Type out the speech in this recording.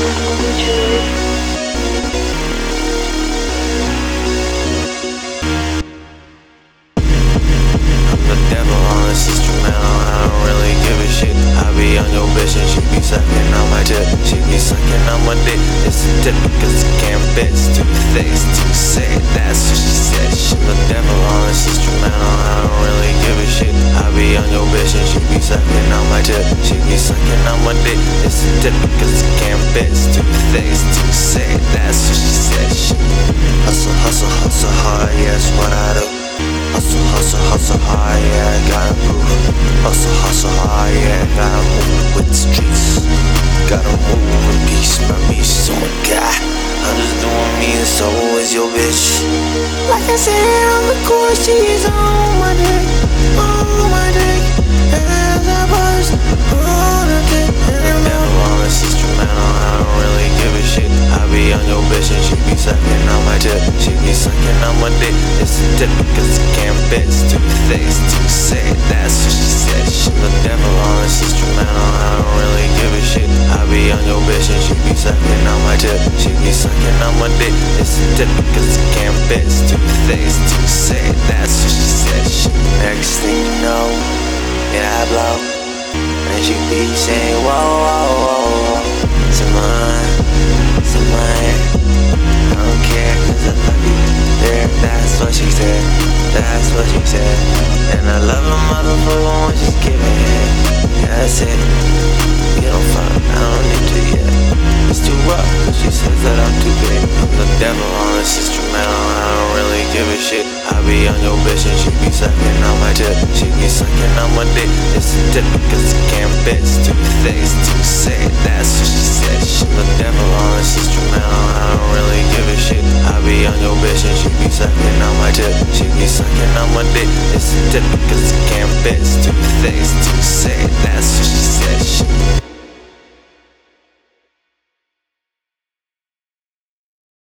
The devil on this instrumental, I don't really give a shit. I be on your bitch and she be sucking on my tip. She be sucking on my dick. It's a tip because I can't fit. It's too thick, it's too sad. That's what she said. She the devil on this instrumental, I don't really give a shit. I be on your bitch and she be sucking on my tip. She be sucking on my dick. It's a tip because I can't fit. It's too thick, it's too sad. That's what she said. She hustle, hustle, hustle hard. Yeah, that's what I do. Hustle, hustle, hustle hard, yeah, I gotta move. Hustle, hustle hard, yeah, I gotta move with the streets. Gotta move in peace, my bitch, oh my god. I'm just doing me and so is your bitch. Like I said on the course, she's on my dick, on my dick. As I buzz on her dick. And the devil on this instrumental, I don't really give a shit. I be on your bitch and she be sucking on my tip. She be sucking on my dick. It's a tip because I can't fit. It's too thick, it's too sad. That's what she said. She the devil on this instrumental, I don't really give a shit. I be on your bitch and she be sucking on my tip. She be sucking on my dick. It's a tip because I can't fit. It's too thick, it's too sad. That's what she said. She next thing you know, yeah, I blow. And she be saying, whoa, whoa, whoa, whoa. To mine, I don't care cause I love you there. That's what she said, that's what she said. And I love a motherfucker when she's giving head. Yeah, that's it. You don't fuck, I don't need to yet. It's too rough, cause she says that I'm too big. I'm the devil on this instrumental, I don't really give a shit. I be on your bitch and she be sucking on my tip. She be sucking on my dick. It's a tip because I can't fit. It's too thick, it's too sad. That's what she said. She the devil on this instrumental, I don't really give a shit. I be on your bitch and she be sucking on my tip. She be sucking on my dick. It's a tip because I can't fit. It's too thick, it's too sad. That's what she said.